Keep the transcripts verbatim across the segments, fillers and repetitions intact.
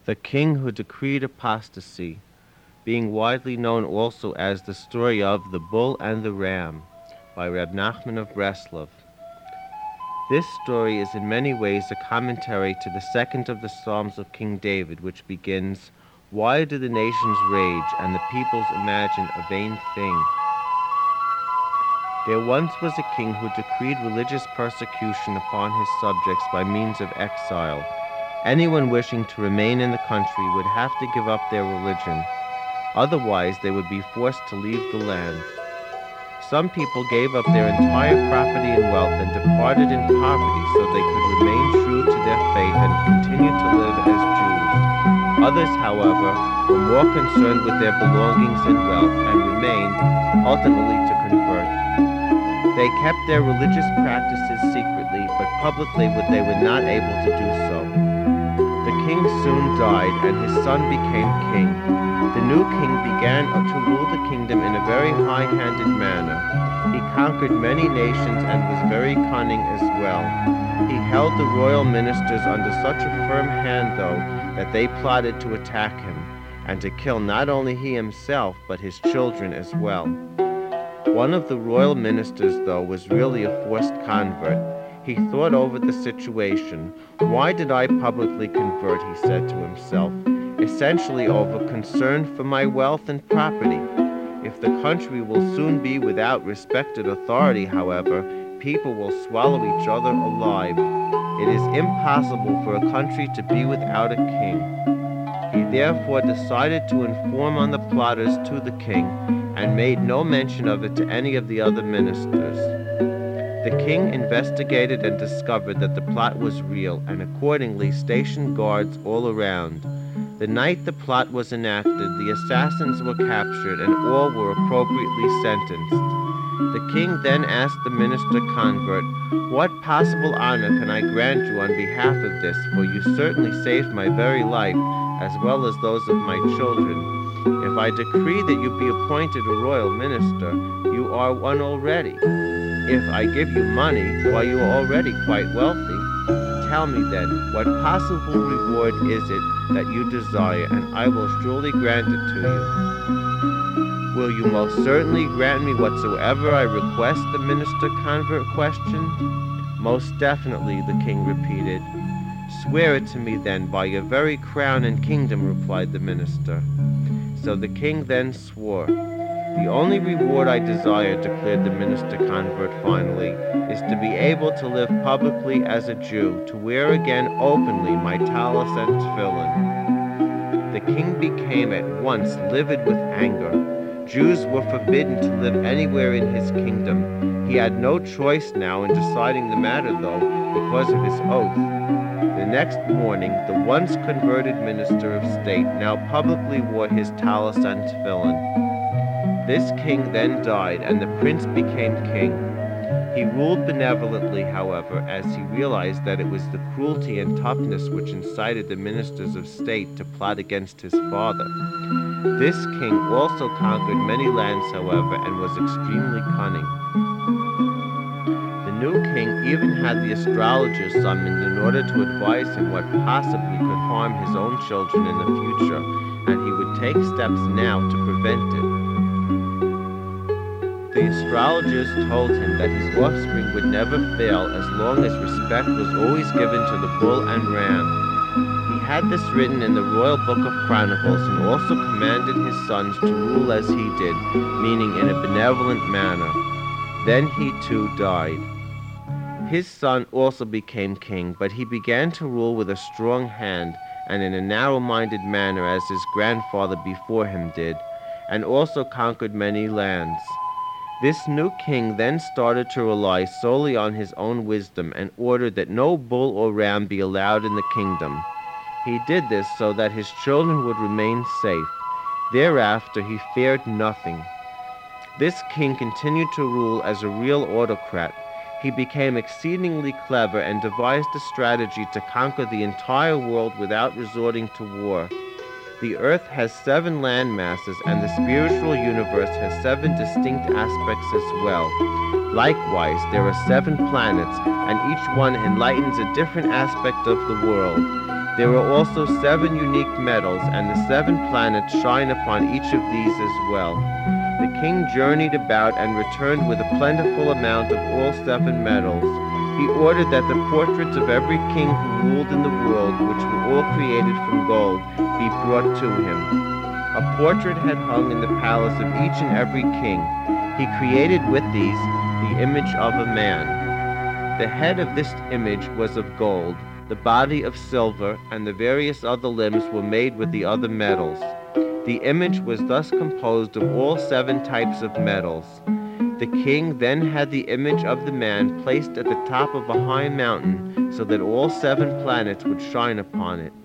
The king who decreed apostasy, being widely known also as the story of the Bull and the Ram by Reb Nachman of Breslov. This story is in many ways a commentary to the second of the Psalms of King David, which begins, "Why do the nations rage and the peoples imagine a vain thing?" There once was a king who decreed religious persecution upon his subjects by means of exile. Anyone wishing to remain in the country would have to give up their religion. Otherwise, they would be forced to leave the land. Some people gave up their entire property and wealth and departed in poverty so they could remain true to their faith and continue to live as Jews. Others, however, were more concerned with their belongings and wealth and remained, ultimately, to convert. They kept their religious practices secretly, but publicly they were not able to do so. The king soon died, and his son became king. The new king began to rule the kingdom in a very high-handed manner. He conquered many nations and was very cunning as well. He held the royal ministers under such a firm hand, though, that they plotted to attack him, and to kill not only he himself, but his children as well. One of the royal ministers, though, was really a forced convert. He thought over the situation. "Why did I publicly convert?" he said to himself. "Essentially over concern for my wealth and property. If the country will soon be without respected authority, however, people will swallow each other alive. It is impossible for a country to be without a king." He therefore decided to inform on the plotters to the king, and made no mention of it to any of the other ministers. The king investigated and discovered that the plot was real, and accordingly stationed guards all around. The night the plot was enacted, the assassins were captured, and all were appropriately sentenced. The king then asked the minister convert, "What possible honor can I grant you on behalf of this? For you certainly saved my very life, as well as those of my children. If I decree that you be appointed a royal minister, you are one already. If I give you money, why, you are already quite wealthy. Tell me then, what possible reward is it that you desire, and I will surely grant it to you." "Will you most certainly grant me whatsoever I request?" the minister convert questioned. "Most definitely," the king repeated. "Swear it to me then by your very crown and kingdom," replied the minister. So the king then swore. "The only reward I desire," declared the minister convert finally, "is to be able to live publicly as a Jew, to wear again openly my tallis and tefillin." The king became at once livid with anger. Jews were forbidden to live anywhere in his kingdom. He had no choice now in deciding the matter, though, because of his oath. The next morning, the once converted minister of state now publicly wore his tallis and tefillin. This king then died, and the prince became king. He ruled benevolently, however, as he realized that it was the cruelty and toughness which incited the ministers of state to plot against his father. This king also conquered many lands, however, and was extremely cunning. The new king even had the astrologers summoned in order to advise him what possibly could harm his own children in the future, and he would take steps now to prevent it. The astrologers told him that his offspring would never fail as long as respect was always given to the bull and ram. He had this written in the royal book of Chronicles, and also commanded his sons to rule as he did, meaning in a benevolent manner. Then he too died. His son also became king, but he began to rule with a strong hand and in a narrow-minded manner as his grandfather before him did, and also conquered many lands. This new king then started to rely solely on his own wisdom and ordered that no bull or ram be allowed in the kingdom. He did this so that his children would remain safe. Thereafter he feared nothing. This king continued to rule as a real autocrat. He became exceedingly clever and devised a strategy to conquer the entire world without resorting to war. The earth has seven land masses, and the spiritual universe has seven distinct aspects as well. Likewise, there are seven planets, and each one enlightens a different aspect of the world. There are also seven unique medals, and the seven planets shine upon each of these as well. The king journeyed about and returned with a plentiful amount of all seven medals. He ordered that the portraits of every king who ruled in the world, which were all created from gold, be brought to him. A portrait had hung in the palace of each and every king. He created with these the image of a man. The head of this image was of gold, the body of silver, and the various other limbs were made with the other metals. The image was thus composed of all seven types of metals. The king then had the image of the man placed at the top of a high mountain so that all seven planets would shine upon it.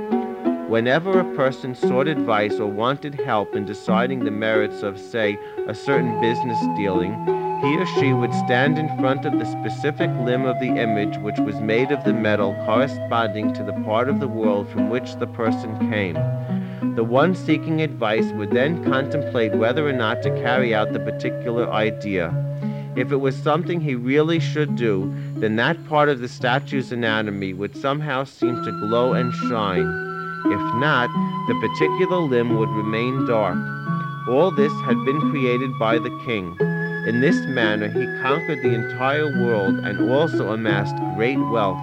Whenever a person sought advice or wanted help in deciding the merits of, say, a certain business dealing, he or she would stand in front of the specific limb of the image which was made of the metal corresponding to the part of the world from which the person came. The one seeking advice would then contemplate whether or not to carry out the particular idea. If it was something he really should do, then that part of the statue's anatomy would somehow seem to glow and shine. If not, the particular limb would remain dark. All this had been created by the king. In this manner he conquered the entire world and also amassed great wealth.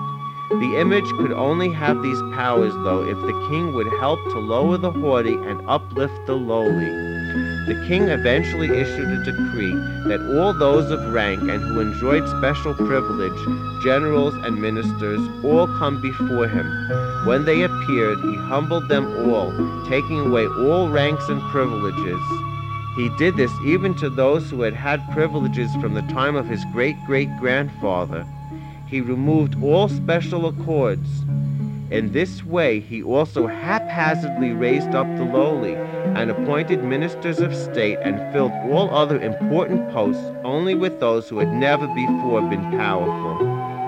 The image could only have these powers, though, if the king would help to lower the haughty and uplift the lowly. The king eventually issued a decree that all those of rank and who enjoyed special privilege, generals and ministers, all come before him. When they appeared, he humbled them all, taking away all ranks and privileges. He did this even to those who had had privileges from the time of his great-great-grandfather. He removed all special accords. In this way, he also haphazardly raised up the lowly and appointed ministers of state and filled all other important posts only with those who had never before been powerful.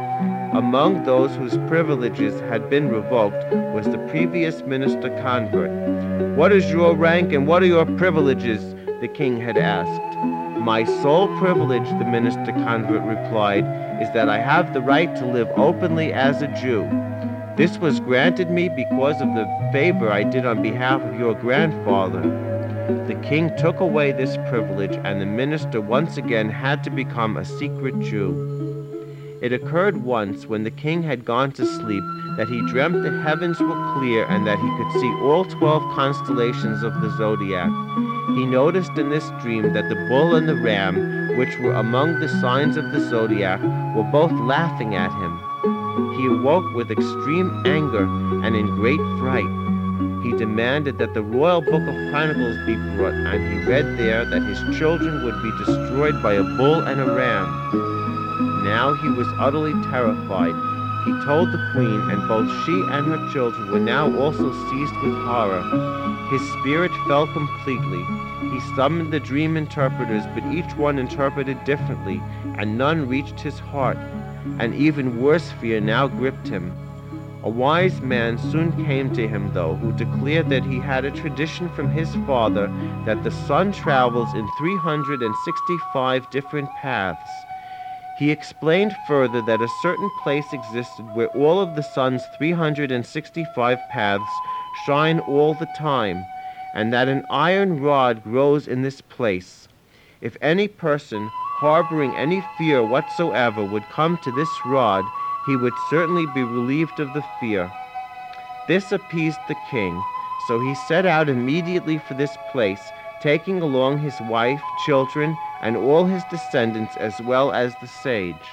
Among those whose privileges had been revoked was the previous minister convert. "What is your rank and what are your privileges?" the king had asked. "My sole privilege," the minister convert replied, "is that I have the right to live openly as a Jew. This was granted me because of the favor I did on behalf of your grandfather." The king took away this privilege, and the minister once again had to become a secret Jew. It occurred once, when the king had gone to sleep, that he dreamt the heavens were clear and that he could see all twelve constellations of the zodiac. He noticed in this dream that the bull and the ram, which were among the signs of the zodiac, were both laughing at him. He awoke with extreme anger and in great fright. He demanded that the royal book of Chronicles be brought, and he read there that his children would be destroyed by a bull and a ram. Now he was utterly terrified. He told the queen, and both she and her children were now also seized with horror. His spirit fell completely. He summoned the dream interpreters, but each one interpreted differently, and none reached his heart. An even worse fear now gripped him. A wise man soon came to him, though, who declared that he had a tradition from his father that the sun travels in three hundred sixty-five different paths. He explained further that a certain place existed where all of the sun's three hundred sixty-five paths shine all the time, and that an iron rod grows in this place. If any person, harboring any fear whatsoever, would come to this rod, he would certainly be relieved of the fear. This appeased the king, so he set out immediately for this place, taking along his wife, children, and all his descendants, as well as the sage.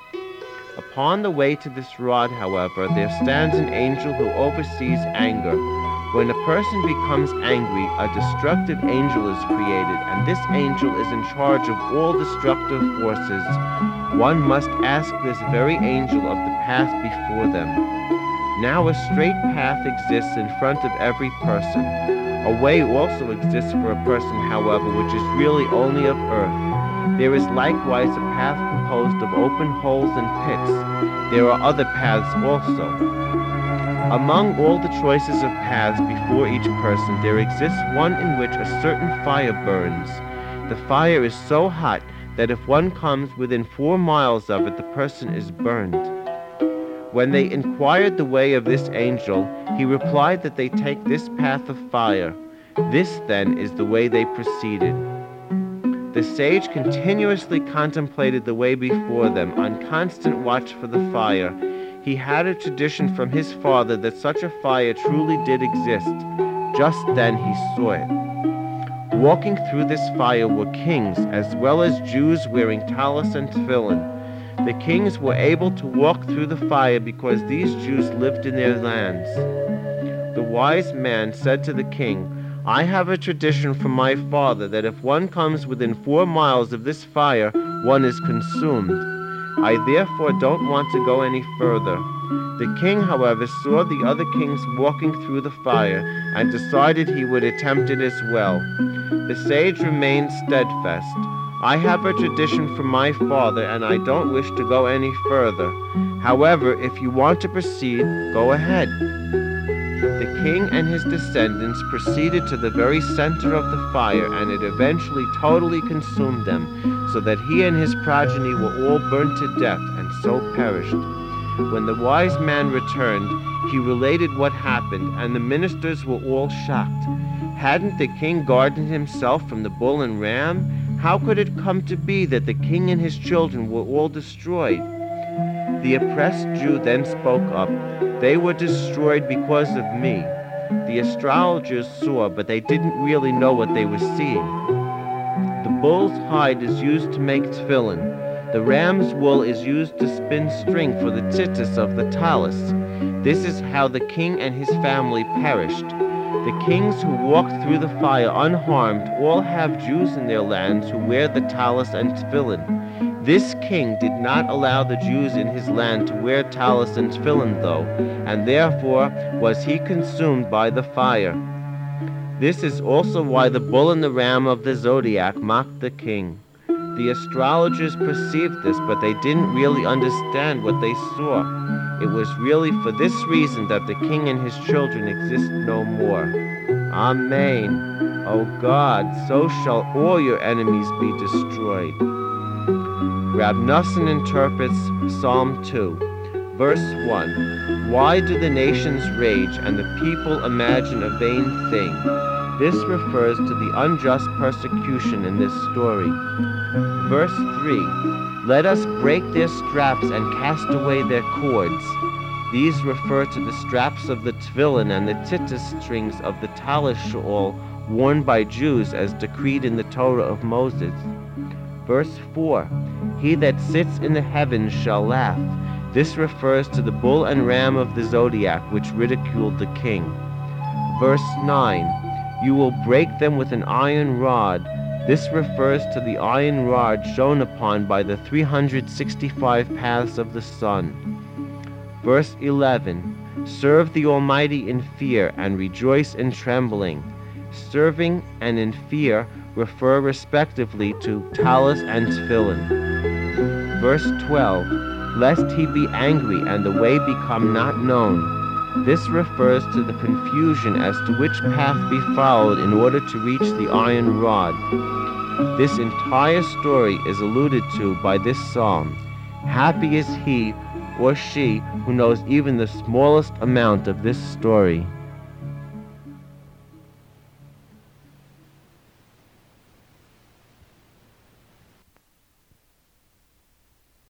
Upon the way to this rod, however, there stands an angel who oversees anger. When a person becomes angry, a destructive angel is created, and this angel is in charge of all destructive forces. One must ask this very angel of the path before them. Now a straight path exists in front of every person. A way also exists for a person, however, which is really only of earth. There is likewise a path composed of open holes and pits. There are other paths also. Among all the choices of paths before each person, there exists one in which a certain fire burns. The fire is so hot that if one comes within four miles of it, the person is burned. When they inquired the way of this angel, he replied that they take this path of fire. This, then, is the way they proceeded. The sage continuously contemplated the way before them, on constant watch for the fire. He had a tradition from his father that such a fire truly did exist. Just then he saw it. Walking through this fire were kings, as well as Jews wearing talis and tefillin. The kings were able to walk through the fire because these Jews lived in their lands. The wise man said to the king, "I have a tradition from my father that if one comes within four miles of this fire, one is consumed. I therefore don't want to go any further." The king, however, saw the other kings walking through the fire and decided he would attempt it as well. The sage remained steadfast. "I have a tradition from my father, and I don't wish to go any further. However, if you want to proceed, go ahead." The king and his descendants proceeded to the very center of the fire, and it eventually totally consumed them, so that he and his progeny were all burnt to death, and so perished. When the wise man returned, he related what happened, and the ministers were all shocked. Hadn't the king guarded himself from the bull and ram? How could it come to be that the king and his children were all destroyed? The oppressed Jew then spoke up. "They were destroyed because of me." The astrologers saw, but they didn't really know what they were seeing. The bull's hide is used to make tefillin. The ram's wool is used to spin string for the tzitzis of the talis. This is how the king and his family perished. The kings who walked through the fire unharmed all have Jews in their lands who wear the talis and tefillin. This king did not allow the Jews in his land to wear talis and tefillin, though, and therefore was he consumed by the fire. This is also why the bull and the ram of the zodiac mocked the king. The astrologers perceived this, but they didn't really understand what they saw. It was really for this reason that the king and his children exist no more. Amen. O God, so shall all your enemies be destroyed. Rab Nosson interprets Psalm two, verse one. Why do the nations rage and the people imagine a vain thing? This refers to the unjust persecution in this story. Verse three. Let us break their straps and cast away their cords. These refer to the straps of the tefillin and the tzitzis strings of the talis shawl worn by Jews as decreed in the Torah of Moses. Verse four. He that sits in the heavens shall laugh. This refers to the bull and ram of the zodiac, which ridiculed the king. Verse nine. You will break them with an iron rod. This refers to the iron rod shone upon by the three hundred sixty-five paths of the sun. Verse eleven. Serve the Almighty in fear and rejoice in trembling. Serving and in fear refer respectively to talis and tefillin. Verse twelve. Lest he be angry and the way become not known. This refers to the confusion as to which path be followed in order to reach the iron rod. This entire story is alluded to by this psalm. Happy is he or she who knows even the smallest amount of this story.